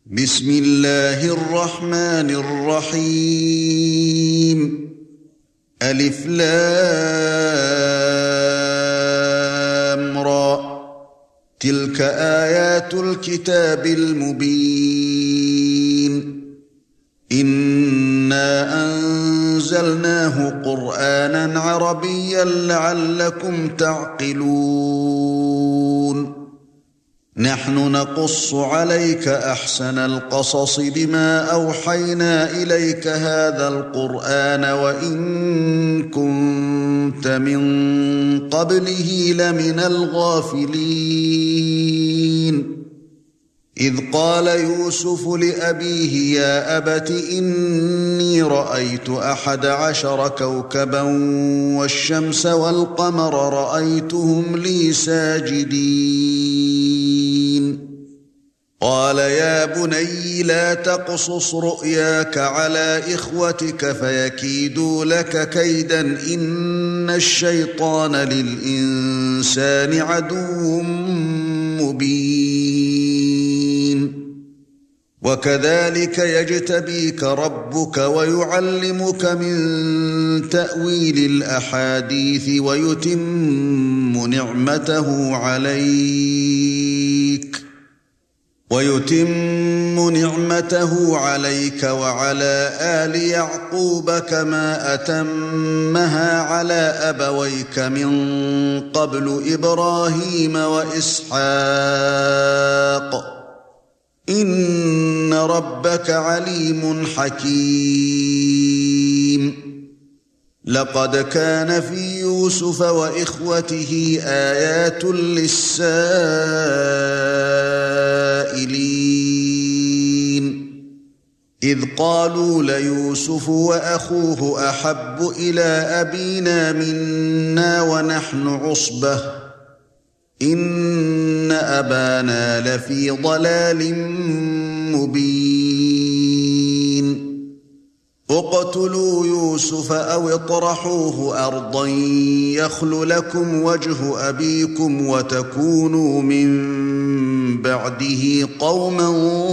بسم الله الرحمن الرحيم. ألف لام را. تلك آيات الكتاب المبين. إنا أنزلناه قرآنا عربيا لعلكم تعقلون. نحن نقص عليك أحسن القصص بما أوحينا إليك هذا القرآن وإن كنت من قبله لمن الغافلين. إذ قال يوسف لأبيه يا أبت إني رأيت 11 كوكبا والشمس والقمر رأيتهم لي ساجدين. قال يا بني لا تقصص رؤياك على إخوتك فيكيدوا لك كيدا إن الشيطان للإنسان عدو مبين. وكذلك يجتبيك ربك ويعلمك من تأويل الأحاديث ويتم نعمته عليك وعلى آل يعقوب كما أتمها على أبويك من قبل إبراهيم وإسحاق إن ربك عليم حكيم. لقد كان في يوسف وإخوته آيات للسائلين إذ قالوا ليوسف وأخوه أحب إلى أبينا منا ونحن عصبة إن أبانا لفي ضلال مبين. اقتلوا يوسف أو اطرحوه أرضا يخل لكم وجه أبيكم وتكونوا من بعده قوما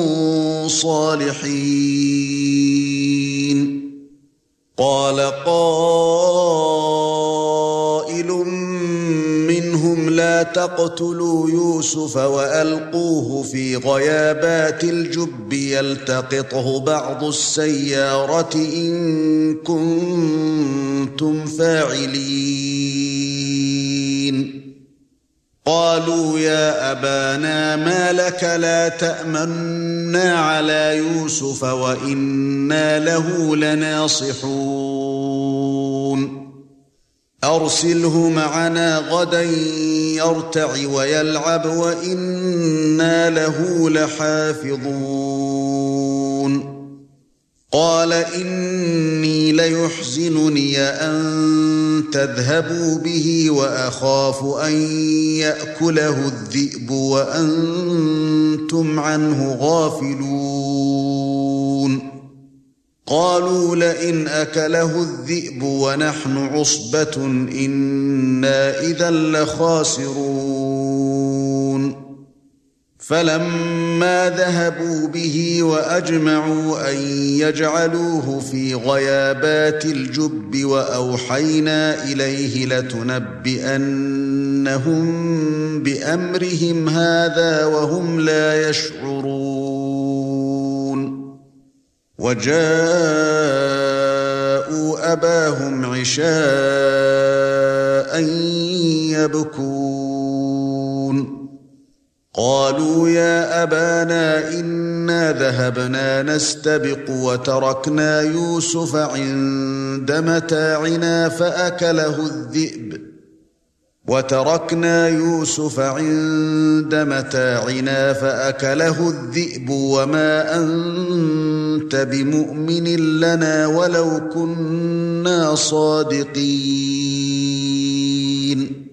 صالحين. قال قائل منهم لا تقتلوا يوسف وألقوه في غيابات الجب يلتقطه بعض السيارة إن كنتم فاعلين. قالوا يا أبانا ما لك لا تأمنا على يوسف وإنا له لناصحون. أرسله معنا غدا يرتع ويلعب وإنا له لحافظون. قال إني ليحزنني أن تذهبوا به وأخاف أن يأكله الذئب وأنتم عنه غافلون. قالوا لئن أكله الذئب ونحن عصبة إنا إذا لخاسرون. فلما ذهبوا به وأجمعوا أن يجعلوه في غيابات الجب وأوحينا إليه لتنبئنهم بأمرهم هذا وهم لا يشعرون. وجاءوا أباهم عشاء يبكون. قالوا يا أبانا إنا ذهبنا نستبق وتركنا يوسف عند متاعنا فأكله الذئب وما أنت بمؤمن لنا ولو كنا صادقين.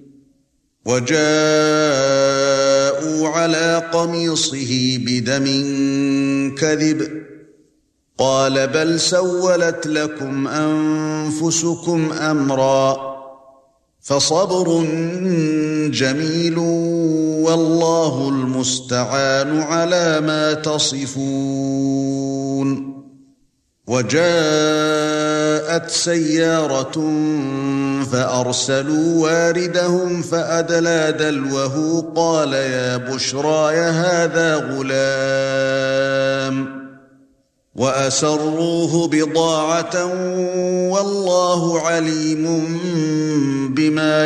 وجاءوا على قميصه بدم كذب قال بل سولت لكم أنفسكم أمرا فصبر جميل والله المستعان على ما تصفون. وجاءت سيارة فأرسلوا واردهم فأدلى دلوه قال يا بشراي هذا غلام وأسروه بضاعة والله عليم بما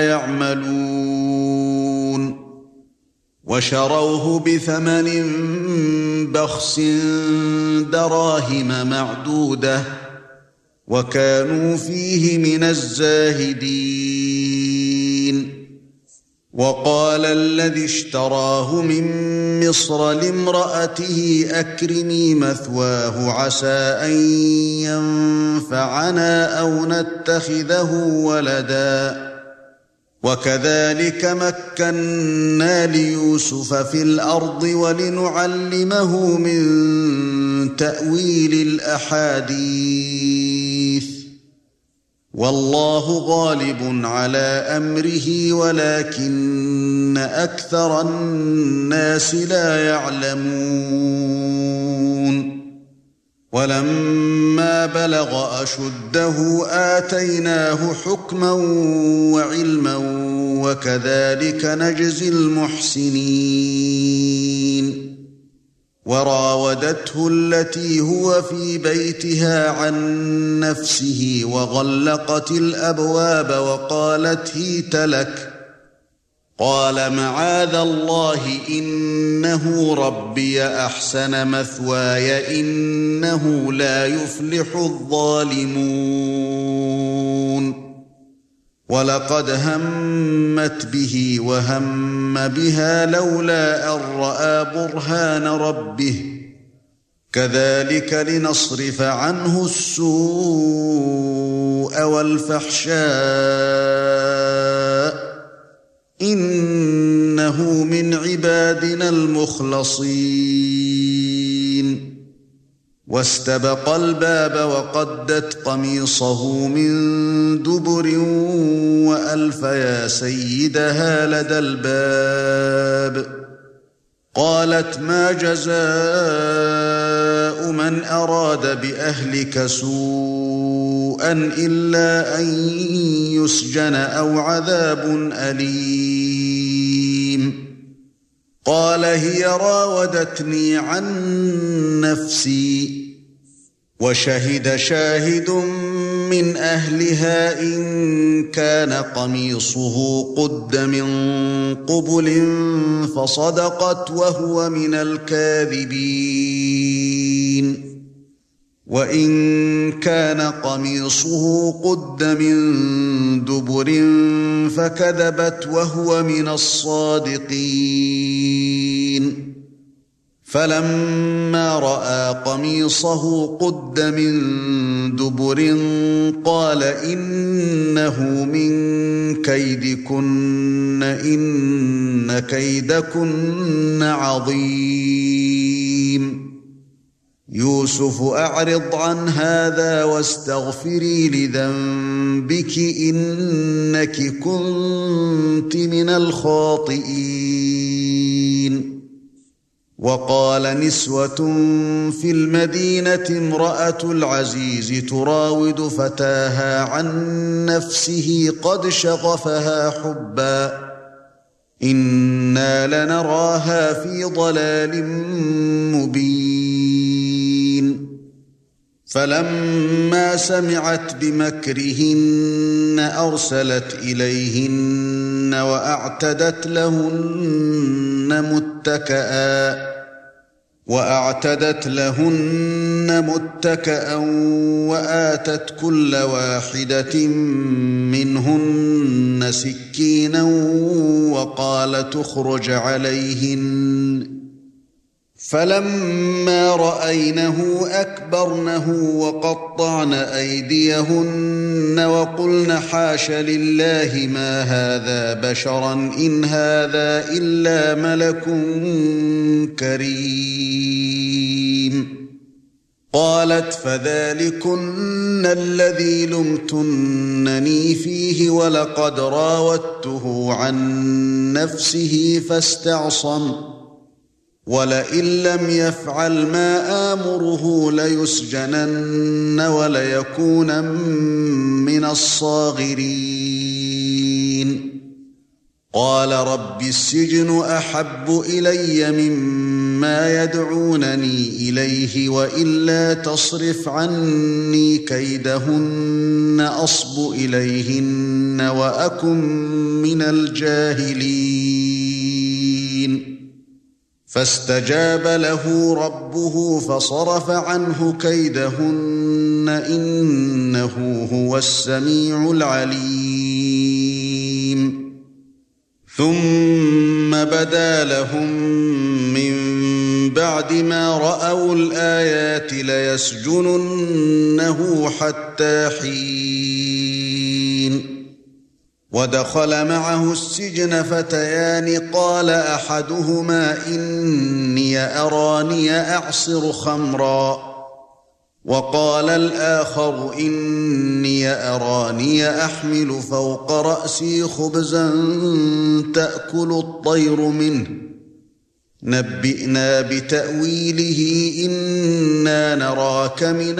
يعملون. وشروه بثمن بخس دراهم معدودة وكانوا فيه من الزاهدين. وقال الذي اشتراه من مصر لامرأته أكرمي مثواه عسى أن ينفعنا أو نتخذه ولدا وكذلك مكنا ليوسف في الأرض ولنعلمه من تأويل الأحاديث والله غالب على أمره ولكن أكثر الناس لا يعلمون. ولما بلغ أشده آتيناه حكما وعلما وكذلك نجزي المحسنين. وراودته التي هو في بيتها عن نفسه وغلقت الأبواب وقالت هيت لك قال معاذ الله إنه ربي أحسن مثواي إنه لا يفلح الظالمون. ولقد همت به وهم بها لولا أن رأى برهان ربه كذلك لنصرف عنه السوء والفحشاء إنه من عبادنا المخلصين. واستبق الباب وقدت قميصه من دبر وألف يا سيدها لدى الباب قالت ما جزاء من أراد بأهلك سوءا إلا أن يسجن أو عذاب أليم. قال هي راودتني عن نفسي وشهد شاهد من أهلها إن كان قميصه قد من قبل فصدقت وهو من الكاذبين وإن كان قميصه قد من دبر فكذبت وهو من الصادقين. فلما رأى قميصه قد من دبر قال إنه من كيدكن إن كيدكن عظيم. يوسف أعرض عن هذا واستغفري لذنبك إنك كنت من الخاطئين. وقال نسوة في المدينة امرأة العزيز تراود فتاها عن نفسه قد شغفها حبا إنا لنراها في ضلال مبين. فلما سمعت بمكرهن أرسلت إليهن وأعتدت لهن متكئا وآتت كل واحدة منهن سكينا وقالت اخرج عليهن فلما رأينه أكبرنه وقطعن أيديهن وقلن حاش لله ما هذا بشرا إن هذا إلا ملك كريم. قالت فذلكن الذي لمتنني فيه ولقد راودته عن نفسه فاستعصم ولئن لم يفعل ما آمره ليسجنن وليكون من الصاغرين قال رب السجن أحب إلي مما يدعونني إليه وإلا تصرف عني كيدهن أصب إليهن وأكن من الجاهلين فاستجاب له ربه فصرف عنه كيدهن إنه هو السميع العليم ثم بدا لهم من بعد ما رأوا الآيات ليسجننه حتى حين ودخل معه السجن فتيان قال أحدهما إني أراني أعصر خمرا وقال الآخر إني أراني أحمل فوق رأسي خبزا تأكل الطير منه نبئنا بتأويله إنا نراك من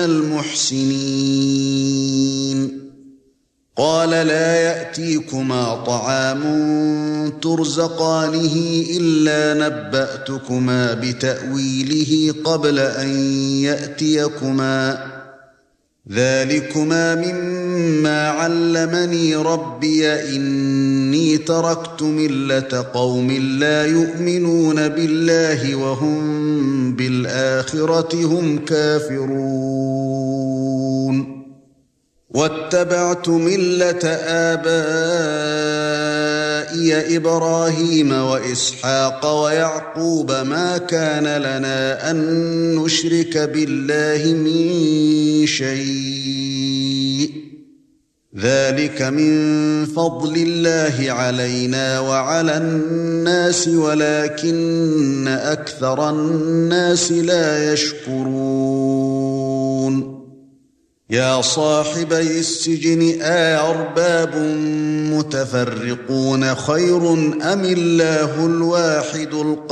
المحسنين قال لا يأتيكما طعام ترزقانه إلا نبأتكما بتأويله قبل أن يأتيكما ذلكما مما علمني ربي إني تركت ملة قوم لا يؤمنون بالله وهم بالآخرة هم كافرون واتبعت ملة آبائي إبراهيم وإسحاق ويعقوب ما كان لنا أن نشرك بالله من شيء ذلك من فضل الله علينا وعلى الناس ولكن أكثر الناس لا يشكرون يا صاحبي السجن أأرباب متفرقون خير أم الله الواحد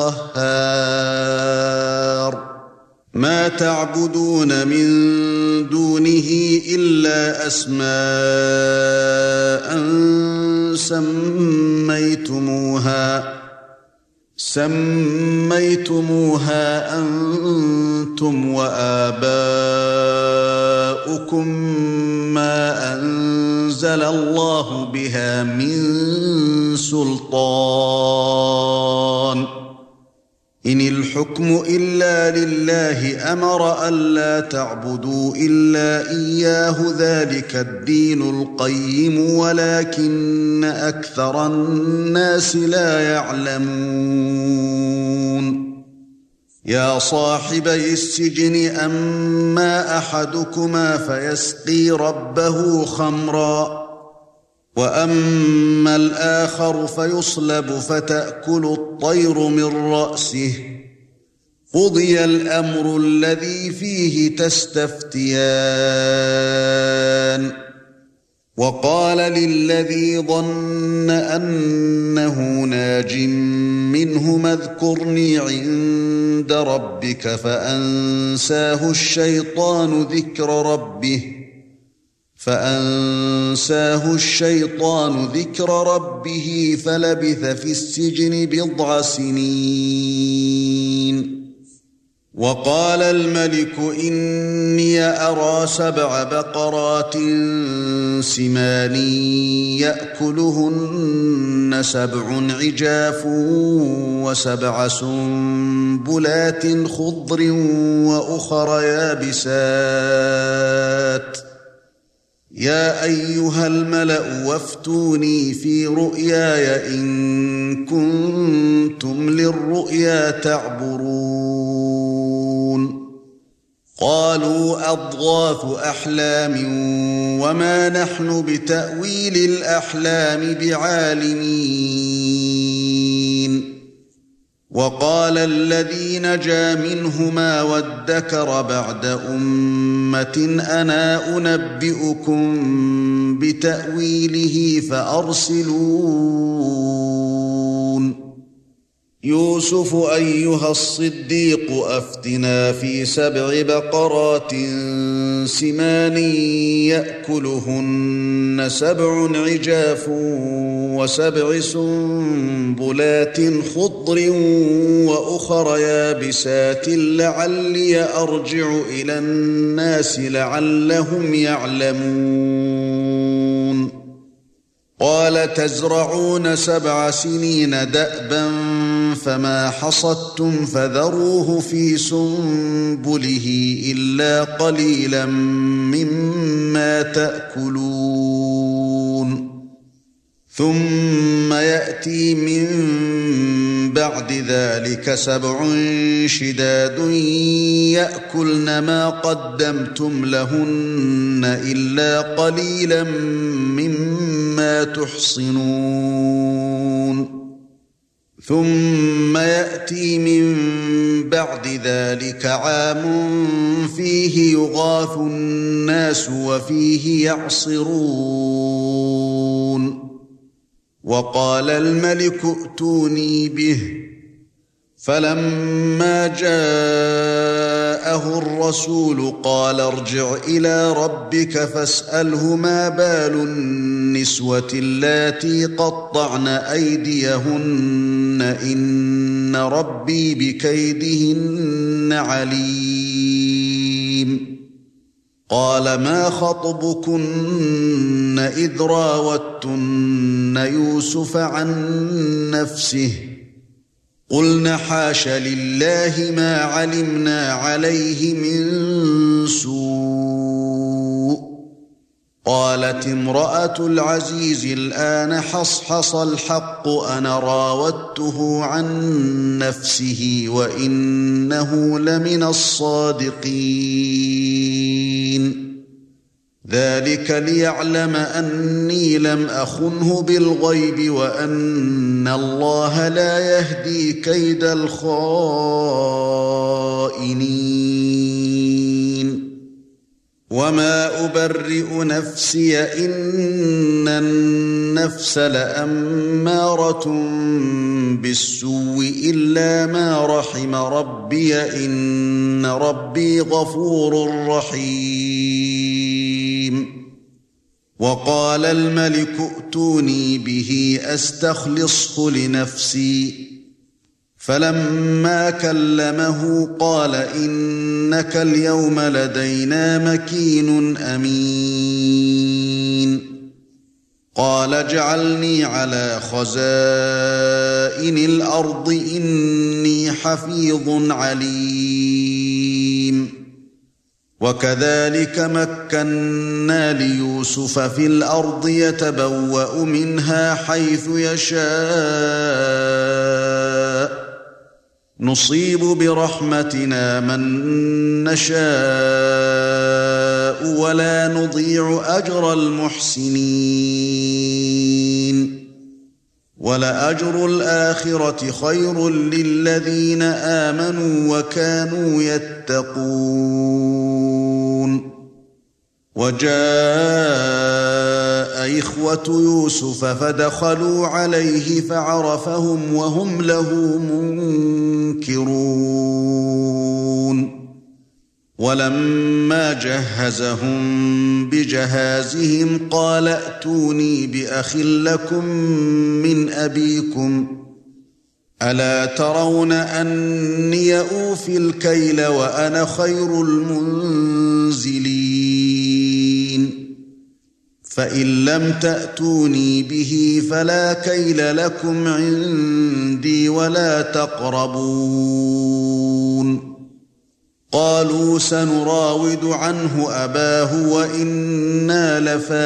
القهار ما تعبدون من دونه إلا أسماء سميتموها أنتم وآباؤكم ما أنزل الله بها من سلطان إن الحكم إلا لله أمر ألا تعبدوا إلا إياه ذلك الدين القيم ولكن أكثر الناس لا يعلمون يا صاحبي السجن أما أحدكما فيسقي ربه خمرا وأما الآخر فيصلب فتأكل الطير من رأسه قضي الأمر الذي فيه تستفتيان وقال للذي ظن أنه ناج منهما اذكرني عند ربك فأنساه الشيطان ذكر ربه فلبث في السجن بضع سنين وقال الملك إني أرى 7 بقرات سمان يأكلهن 7 عجاف و7 سنبلات خضر وأخر يابسات يا أيها الملأ وافتوني في رؤياي إن كنتم للرؤيا تعبرون قالوا أضغاث أحلام وما نحن بتأويل الأحلام بعالمين وقال الذي نجا منهما وادكر بعد أمة أنا أنبئكم بتأويله فأرسلون يوسف أيها الصديق أفتنا في 7 بقرات سمان يأكلهن 7 عجاف و7 سنبلات خضر وأخر يابسات لعلي أرجع إلى الناس لعلهم يعلمون قال تزرعون 7 سنين دأبا فما حصدتم فذروه في سنبله إلا قليلا مما تأكلون ثم يأتي من بعد ذلك 7 شداد يأكلن ما قدمتم لهن إلا قليلا مما تحصنون ثم يأتي من بعد ذلك عام فيه يغاث الناس وفيه يعصرون وقال الملك ائتوني به فلما جاءه الرسول قال ارجع إلى ربك فاسأله ما بال النسوة اللاتي قطعن أيديهن إن ربي بكيدهن عليم قال ما خطبكن إذ راوتن يوسف عن نفسه قلنا حاش لله ما علمنا عليه من سوء قالت امرأة العزيز الآن حصحص الحق أنا راودته عن نفسه وإنه لمن الصادقين ذلك ليعلم أني لم أخنه بالغيب وأن الله لا يهدي كيد الخائنين وما أبرئ نفسي إن النفس لأمارة بالسوء إلا ما رحم ربي إن ربي غفور رحيم وقال الملك ائتوني به أستخلصه لنفسي فلما كلمه قال إنك اليوم لدينا مكين أمين قال اجعلني على خزائن الأرض إني حفيظ عليم وكذلك مكنا ليوسف في الأرض يتبوأ منها حيث يشاء نصيب برحمتنا من نشاء ولا نضيع أجر المحسنين ولأجر الآخرة خير للذين آمنوا وكانوا يتقون وجاء إخوة يوسف فدخلوا عليه فعرفهم وهم له منكرون ولما جهزهم بجهازهم قال ائتوني بأخ لكم من أبيكم ألا ترون أني أوفي الكيل وأنا خير المنزلين فإن لم تأتوني به فلا كيل لكم عندي ولا تقربون قالوا سنراود عنه أباه وإنا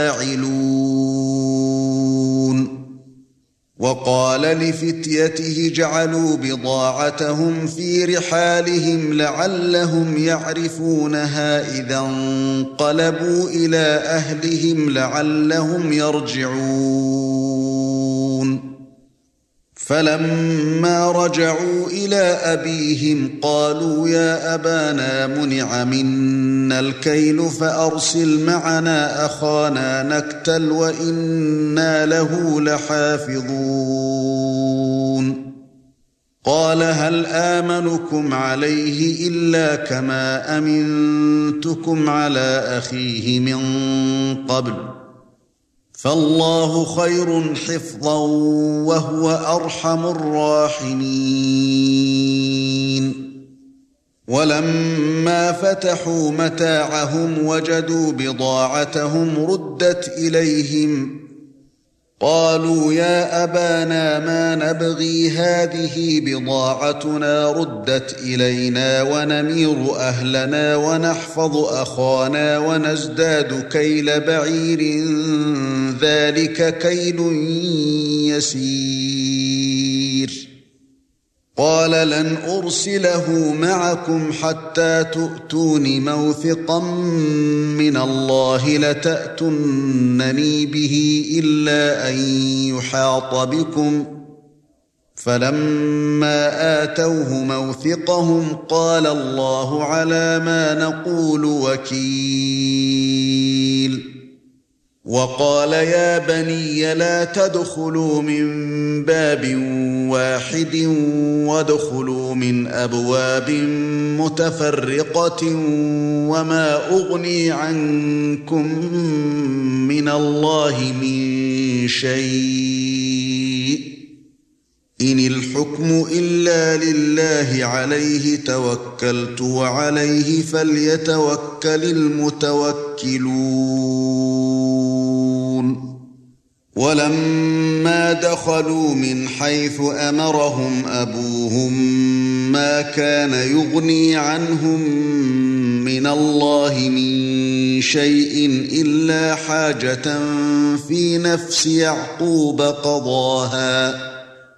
لفاعلون وقال لفتيته جعلوا بضاعتهم في رحالهم لعلهم يعرفونها إذا انقلبوا إلى أهلهم لعلهم يرجعون فَلَمَّا رَجَعُوا إِلَى أَبِيهِمْ قَالُوا يَا أَبَانَا مُنِعَ مِنَّا الْكَيْلُ فَأَرْسِلْ مَعَنَا أَخَانَا نَكْتَلْ وَإِنَّا لَهُ لَحَافِظُونَ قَالَ هَلْ آمَنُكُمْ عَلَيْهِ إِلَّا كَمَا أَمِنْتُكُمْ عَلَى أَخِيهِ مِنْ قَبْلُ فَاللَّهُ خَيْرٌ حِفْظًا وَهُوَ أَرْحَمُ الرَّاحِمِينَ وَلَمَّا فَتَحُوا مَتَاعَهُمْ وَجَدُوا بِضَاعَتَهُمْ رُدَّتْ إِلَيْهِمْ قَالُوا يَا أَبَانَا مَا نَبْغِي هَذِهِ بِضَاعَتُنَا رُدَّتْ إِلَيْنَا وَنَمِيرُ أَهْلَنَا وَنَحْفَظُ أَخَانَا وَنَزْدَادُ كَيْلَ بَعِيرٍ ذَلِكَ كَيْلٌ يَسِيرٌ قَالَ لَنْ أُرْسِلَهُ مَعَكُمْ حَتَّى تُؤْتُونِ مَوْثِقًا مِّنَ اللَّهِ لَتَأْتُنَّنِي بِهِ إِلَّا أَن يُحَاطَ بِكُمْ فَلَمَّا آتَوْهُ مَوْثِقَهُمْ قَالَ اللَّهُ عَلَى مَا نَقُولُ وَكِيلٌ وَقَالَ يَا بَنِيَّ لَا تَدْخُلُوا مِنْ بَابٍ وَاحِدٍ وَادْخُلُوا مِنْ أَبْوَابٍ مُتَفَرِّقَةٍ وَمَا أُغْنِي عَنْكُمْ مِنَ اللَّهِ مِنْ شَيْءٍ إِنِ الْحُكْمُ إِلَّا لِلَّهِ عَلَيْهِ تَوَكَّلْتُ وَعَلَيْهِ فَلْيَتَوَكَّلِ الْمُتَوَكِّلُونَ وَلَمَّا دَخَلُوا مِنْ حَيْثُ أَمَرَهُمْ أَبُوهُمْ مَا كَانَ يُغْنِي عَنْهُمْ مِنَ اللَّهِ مِنْ شَيْءٍ إِلَّا حَاجَةً فِي نَفْسِ يَعْقُوبَ قَضَاهَا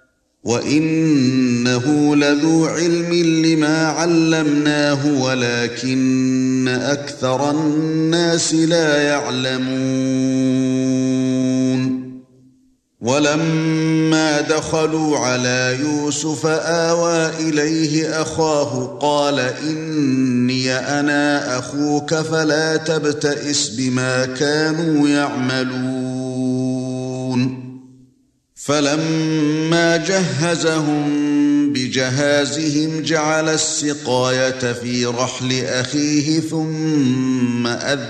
وَإِنَّهُ لَذُو عِلْمٍ لِمَا عَلَّمْنَاهُ وَلَكِنَّ أَكْثَرَ النَّاسِ لَا يَعْلَمُونَ وَلَمَّا دَخَلُوا عَلَى يُوسُفَ آوَى إِلَيْهِ أَخَاهُ قَالَ إِنِّي أَنَا أَخُوكَ فَلَا تَبْتَئِسْ بِمَا كَانُوا يَعْمَلُونَ فَلَمَّا جَهَّزَهُم بِجَهَازِهِمْ جَعَلَ السِّقَايَةَ فِي رَحْلِ أَخِيهِ ثُمَّ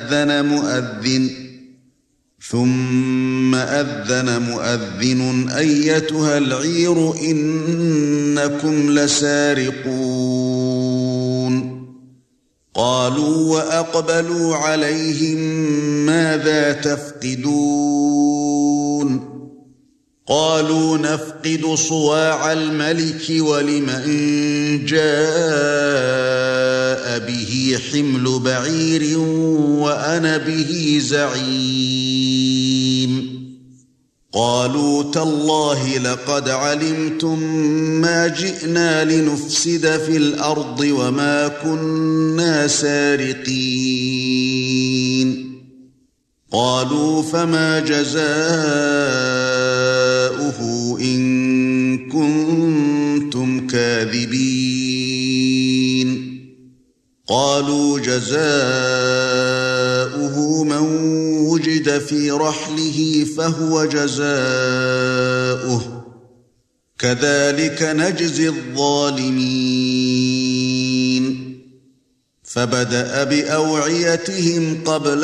أَذَّنَ مُؤَذِّنٌ أَيَّتُهَا الْعِيرُ إِنَّكُمْ لَسَارِقُونَ قَالُوا وَأَقْبَلُوا عَلَيْهِمْ مَاذَا تَفْقِدُونَ قَالُوا نَفْقِدُ صُوَاعَ الْمَلِكِ وَلِمَنْ جَاءَ بِهِ حِمْلُ بَعِيرٍ وَأَنَا بِهِ زَعِيمٌ قَالُوا تَاللَّهِ لَقَدْ عَلِمْتُمْ مَا جِئْنَا لِنُفْسِدَ فِي الْأَرْضِ وَمَا كُنَّا سَارِقِينَ قَالُوا فَمَا جَزَاؤُهُ إِن كُنتُمْ كَاذِبِينَ قَالُوا جَزَاؤُهُ مَنْ وُجِدَ فِي رَحْلِهِ فَهُوَ جَزَاؤُهُ كَذَلِكَ نَجْزِي الظَّالِمِينَ فَبَدَأَ بِأَوْعِيَتِهِمْ قَبْلَ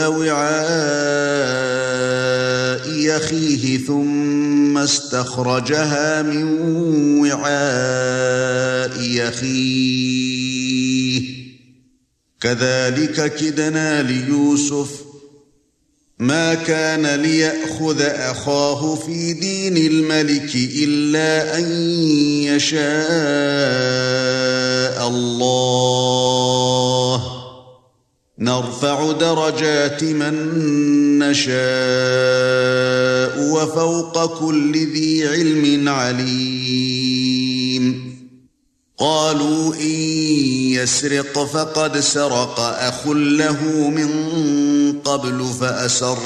وِعَاءِ أَخِيهِ ثُمَّ اسْتَخْرَجَهَا مِنْ وِعَاءِ أَخِيهِ كَذَلِكَ كِدْنَا لِيُوسُفَ مَا كَانَ لِيَأْخُذَ أَخَاهُ فِي دِينِ الْمَلِكِ إِلَّا أَن يَشَاءَ اللَّهُ نَرْفَعُ دَرَجَاتٍ مَن نَّشَاءُ وَفَوْقَ كُلِّ ذِي عِلْمٍ عَلِيمٌ قَالُوا إِن يَسْرِقْ فَقَدْ سَرَقَ أَخٌ لَّهُ مِن قَبْلُ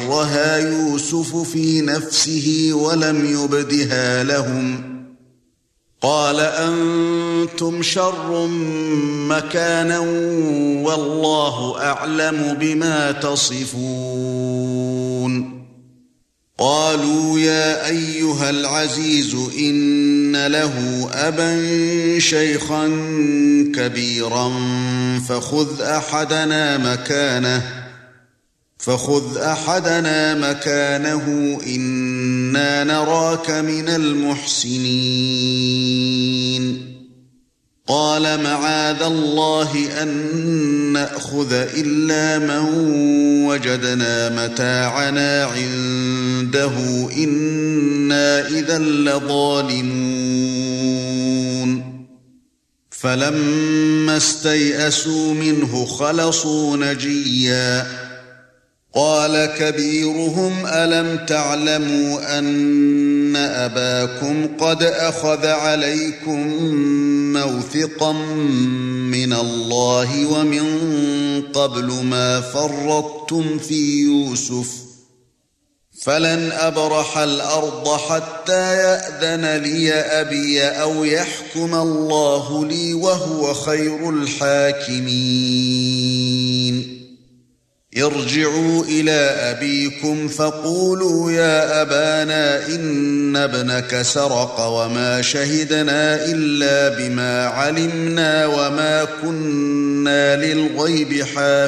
فَأَسَرَّهَا يُوسُفُ فِي نَفْسِهِ وَلَمْ يُبْدِهَا لَهُمْ قال أنتم شر مكانا والله أعلم بما تصفون قالوا يا أيها العزيز إن له أبا شيخا كبيرا فخذ أحدنا مكانه إنا نراك من المحسنين قال معاذ الله أن نأخذ إلا من وجدنا متاعنا عنده إنا إذا لظالمون فلما استيئسوا منه خلصوا نجيا قال كبيرهم ألم تعلموا أن أباكم قد أخذ عليكم موثقا من الله ومن قبل ما فرطتم في يوسف فلن أبرح الأرض حتى يأذن لي أبي أو يحكم الله لي وهو خير الحاكمين ارجعوا إلى أبيكم فقولوا يا أبانا إن ابنك سرق وما شهدنا إلا بما علمنا وما كنا للغيب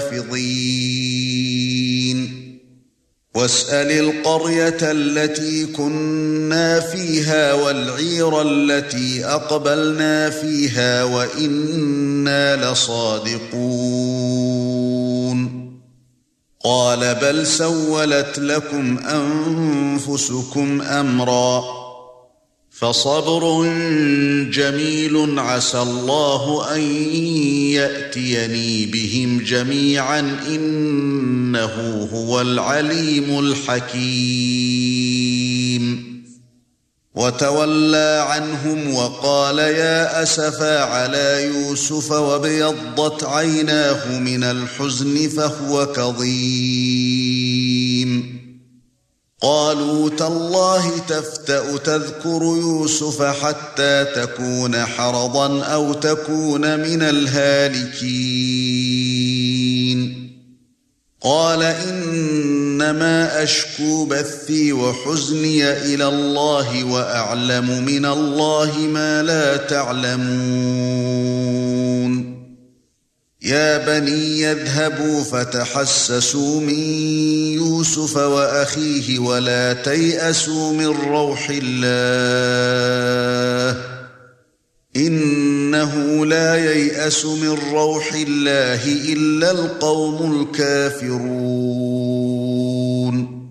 حافظين واسأل القرية التي كنا فيها والعير التي أقبلنا فيها وإنا لصادقون قال بل سولت لكم أنفسكم أمرا فصبر جميل عسى الله أن يأتيني بهم جميعا إنه هو العليم الحكيم وتولى عنهم وقال يا أسفا على يوسف وابيضت عيناه من الحزن فهو كظيم قالوا تالله تفتأ تذكر يوسف حتى تكون حرضا أو تكون من الهالكين قال إنما أشكو بثي وحزني إلى الله وأعلم من الله ما لا تعلمون يا بني يذهبوا فتحسسوا من يوسف وأخيه ولا تيأسوا من روح الله إنه لا ييأس من روح الله إلا القوم الكافرون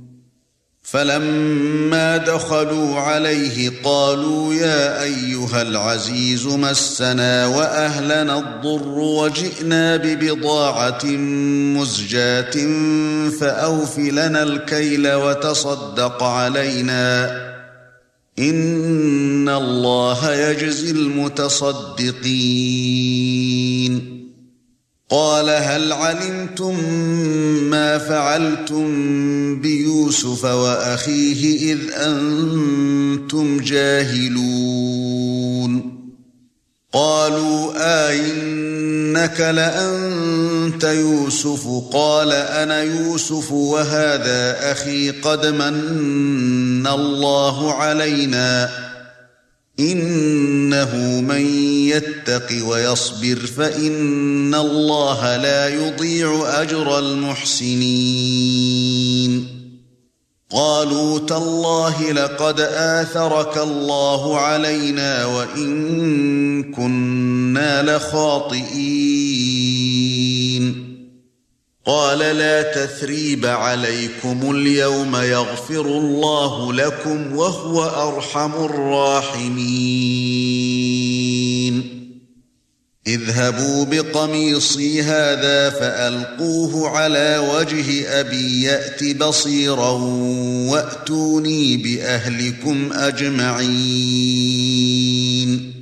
فلما دخلوا عليه قالوا يا أيها العزيز مسنا وأهلنا الضر وجئنا ببضاعة مزجاة فأوف لنا الكيل وتصدق علينا إن الله يجزي المتصدقين قال هل علمتم ما فعلتم بيوسف وأخيه إذ أنتم جاهلون قالوا إنك لأنت يوسف قال أنا يوسف وهذا أخي قد من الله علينا إنه من يتق ويصبر فإن الله لا يضيع أجر المحسنين قالوا تالله لقد آثرك الله علينا وإن كنا لخاطئين قال لا تثريب عليكم اليوم يغفر الله لكم وهو أرحم الراحمين اذهبوا بقميصي هذا فألقوه على وجه أبي يأت بصيرا وأتوني بأهلكم أجمعين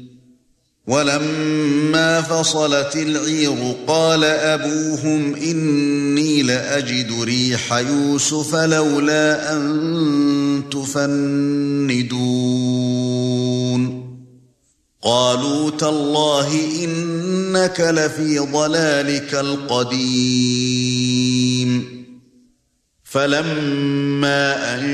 ولما فصلت العير قال أبوهم إني لأجد ريح يوسف لولا أن تفندون قالوا تالله إنك لفي ضلالك القديم فلما أن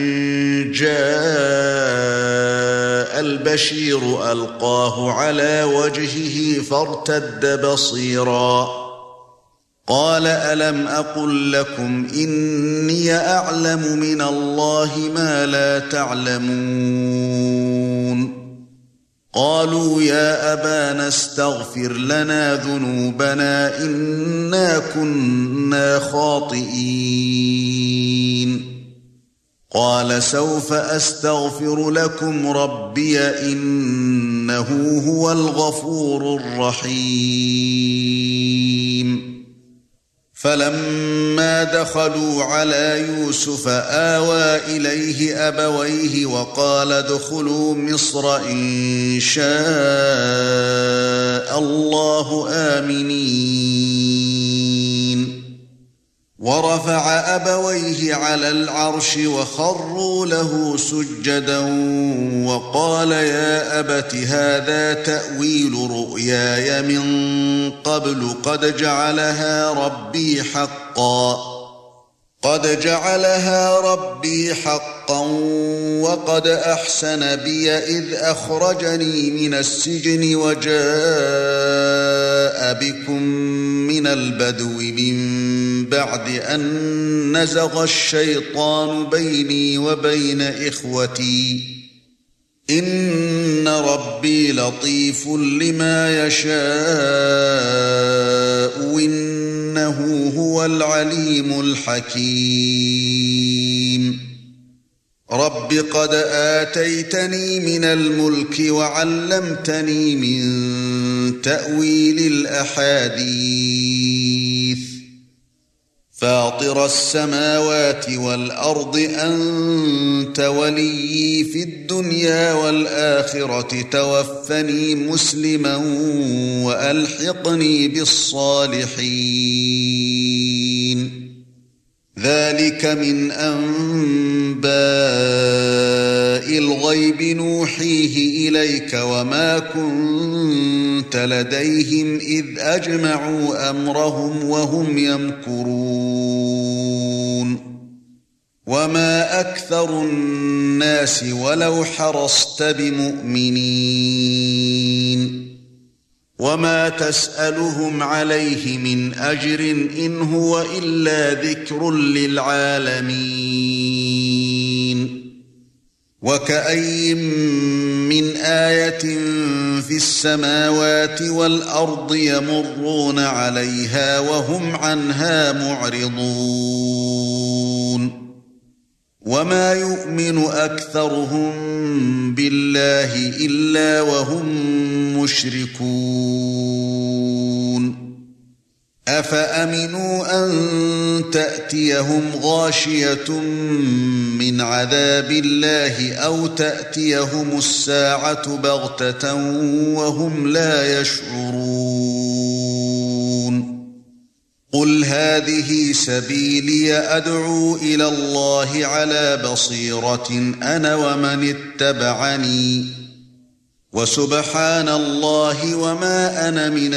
جاء البشير ألقاه على وجهه فارتد بصيرا قال ألم أقل لكم إني أعلم من الله ما لا تعلمون قالوا يا أبانا استغفر لنا ذنوبنا إنا كنا خاطئين قال سوف أستغفر لكم ربي إنه هو الغفور الرحيم فلما دخلوا على يوسف آوى إليه أبويه وقال ادخلوا مصر إن شاء الله آمنين ورفع أبويه على العرش وخروا له سجدا وقال يا أبت هذا تأويل رؤياي من قبل قد جعلها ربي حقا وقد أحسن بي إذ أخرجني من السجن وجاء بكم من البدو من بعد أن نزغ الشيطان بيني وبين إخوتي إن ربي لطيف لما يشاء إنه هو العليم الحكيم رب قد آتيتني من الملك وعلمتني من تأويل الأحاديث فاطر السماوات والأرض أنت وليي في الدنيا والآخرة توفني مسلما وألحقني بالصالحين ذلك من أنباء الغيب نوحيه إليك وما كنت لديهم إذ أجمعوا أمرهم وهم يمكرون وما أكثر الناس ولو حرصت بمؤمنين وما تسألهم عليه من أجر إن هو إلا ذكر للعالمين وكأي من آية في السماوات والأرض يمرون عليها وهم عنها معرضون وما يؤمن أكثرهم بالله إلا وهم مشركون أفأمنوا أن تأتيهم غاشية من عذاب الله أو تأتيهم الساعة بغتة وهم لا يشعرون قل هذه سبيلي أدعو إلى الله على بصيرة أنا ومن اتبعني وسبحان الله وما أنا من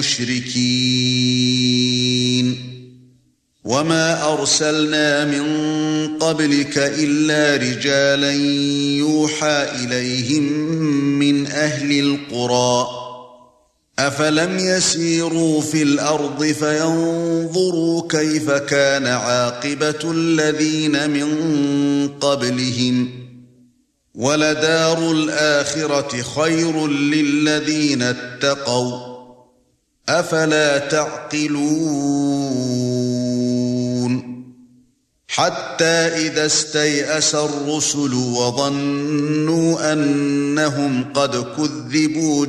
المشركين وما أرسلنا من قبلك إلا رجالا يوحى إليهم من أهل القرى أفلم يسيروا في الأرض فينظروا كيف كان عاقبة الذين من قبلهم ولدار الآخرة خير للذين اتقوا أفلا تعقلون حتى إذا استيأس الرسل وظنوا أنهم قد كذبوا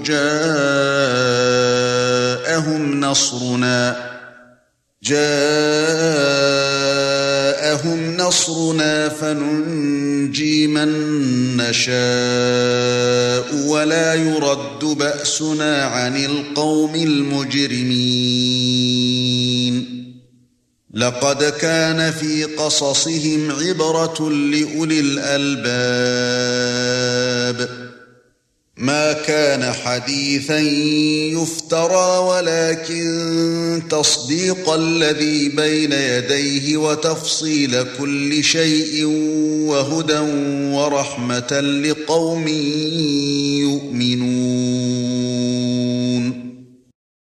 جاءهم نصرنا فننجي من نشاء ولا يرد بأسنا عن القوم المجرمين لقد كان في قصصهم عبرة لأولي الألباب ما كان حديثا يفترى ولكن تصديق الذي بين يديه وتفصيل كل شيء وهدى ورحمة لقوم يؤمنون